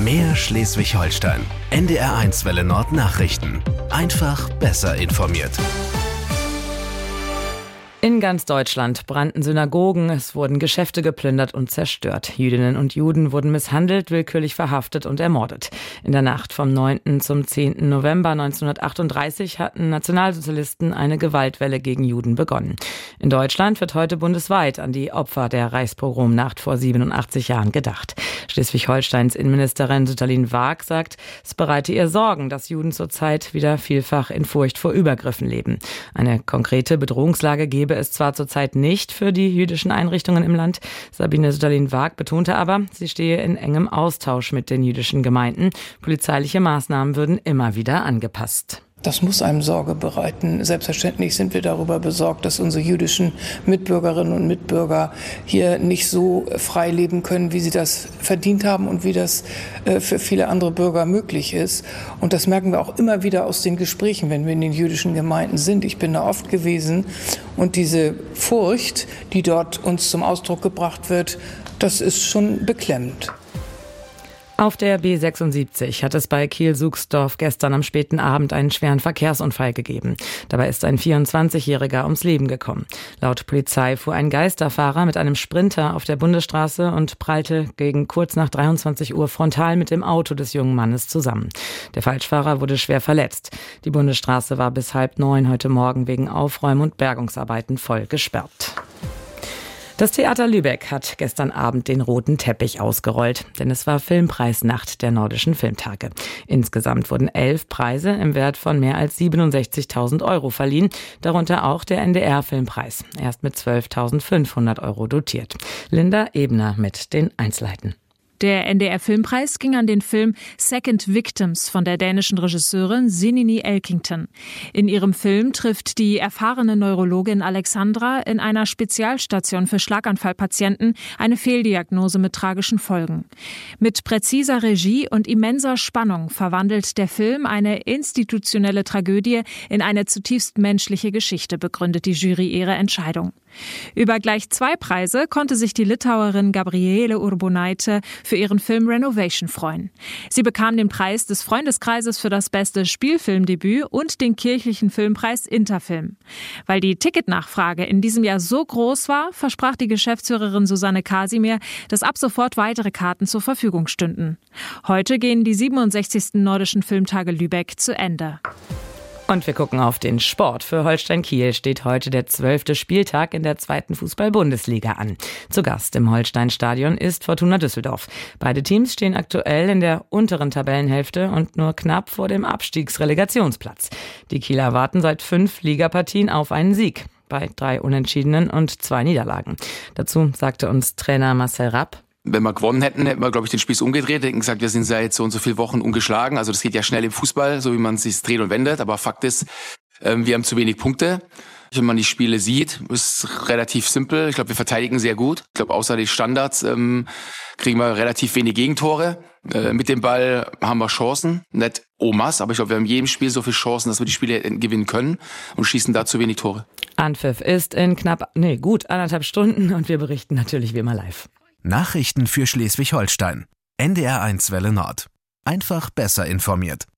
Mehr Schleswig-Holstein. NDR1 Welle Nord Nachrichten. Einfach besser informiert. In ganz Deutschland brannten Synagogen, es wurden Geschäfte geplündert und zerstört. Jüdinnen und Juden wurden misshandelt, willkürlich verhaftet und ermordet. In der Nacht vom 9. zum 10. November 1938 hatten Nationalsozialisten eine Gewaltwelle gegen Juden begonnen. In Deutschland wird heute bundesweit an die Opfer der Reichspogromnacht vor 87 Jahren gedacht. Schleswig-Holsteins Innenministerin Sütterlin Waag sagt, es bereite ihr Sorgen, dass Juden zurzeit wieder vielfach in Furcht vor Übergriffen leben. Eine konkrete Bedrohungslage gebe es zwar zurzeit nicht für die jüdischen Einrichtungen im Land. Sabine Sütterlin-Waag betonte aber, sie stehe in engem Austausch mit den jüdischen Gemeinden. Polizeiliche Maßnahmen würden immer wieder angepasst. Das muss einem Sorge bereiten. Selbstverständlich sind wir darüber besorgt, dass unsere jüdischen Mitbürgerinnen und Mitbürger hier nicht so frei leben können, wie sie das verdient haben und wie das für viele andere Bürger möglich ist. Und das merken wir auch immer wieder aus den Gesprächen, wenn wir in den jüdischen Gemeinden sind. Ich bin da oft gewesen und diese Furcht, die dort uns zum Ausdruck gebracht wird, das ist schon beklemmend. Auf der B76 hat es bei Kiel-Suchsdorf gestern am späten Abend einen schweren Verkehrsunfall gegeben. Dabei ist ein 24-Jähriger ums Leben gekommen. Laut Polizei fuhr ein Geisterfahrer mit einem Sprinter auf der Bundesstraße und prallte gegen kurz nach 23 Uhr frontal mit dem Auto des jungen Mannes zusammen. Der Falschfahrer wurde schwer verletzt. Die Bundesstraße war bis 8:30 heute Morgen wegen Aufräum- und Bergungsarbeiten voll gesperrt. Das Theater Lübeck hat gestern Abend den roten Teppich ausgerollt, denn es war Filmpreisnacht der Nordischen Filmtage. Insgesamt wurden 11 Preise im Wert von mehr als 67.000 Euro verliehen, darunter auch der NDR-Filmpreis. Er ist mit 12.500 Euro dotiert. Linda Ebner mit den Einzelheiten. Der NDR-Filmpreis ging an den Film Second Victims von der dänischen Regisseurin Sinini Elkington. In ihrem Film trifft die erfahrene Neurologin Alexandra in einer Spezialstation für Schlaganfallpatienten eine Fehldiagnose mit tragischen Folgen. Mit präziser Regie und immenser Spannung verwandelt der Film eine institutionelle Tragödie in eine zutiefst menschliche Geschichte, begründet die Jury ihre Entscheidung. Über gleich 2 Preise konnte sich die Litauerin Gabriele Urbonaite für ihren Film Renovation freuen. Sie bekam den Preis des Freundeskreises für das beste Spielfilmdebüt und den kirchlichen Filmpreis Interfilm. Weil die Ticketnachfrage in diesem Jahr so groß war, versprach die Geschäftsführerin Susanne Kasimir, dass ab sofort weitere Karten zur Verfügung stünden. Heute gehen die 67. Nordischen Filmtage Lübeck zu Ende. Und wir gucken auf den Sport. Für Holstein Kiel steht heute der 12. Spieltag in der 2. Fußball-Bundesliga an. Zu Gast im Holstein-Stadion ist Fortuna Düsseldorf. Beide Teams stehen aktuell in der unteren Tabellenhälfte und nur knapp vor dem Abstiegsrelegationsplatz. Die Kieler warten seit 5 Ligapartien auf einen Sieg, bei 3 Unentschiedenen und 2 Niederlagen. Dazu sagte uns Trainer Marcel Rapp: Wenn wir gewonnen hätten, hätten wir, glaube ich, den Spieß umgedreht. Hätten gesagt, wir sind seit so und so viele Wochen ungeschlagen. Also das geht ja schnell im Fußball, so wie man es sich dreht und wendet. Aber Fakt ist, wir haben zu wenig Punkte. Wenn man die Spiele sieht, ist es relativ simpel. Ich glaube, wir verteidigen sehr gut. Ich glaube, außer die Standards kriegen wir relativ wenig Gegentore. Mit dem Ball haben wir Chancen. Nicht en masse, aber ich glaube, wir haben in jedem Spiel so viele Chancen, dass wir die Spiele gewinnen können und schießen da zu wenig Tore. Anpfiff ist in gut 1,5 Stunden und wir berichten natürlich wie immer live. Nachrichten für Schleswig-Holstein. NDR1 Welle Nord. Einfach besser informiert.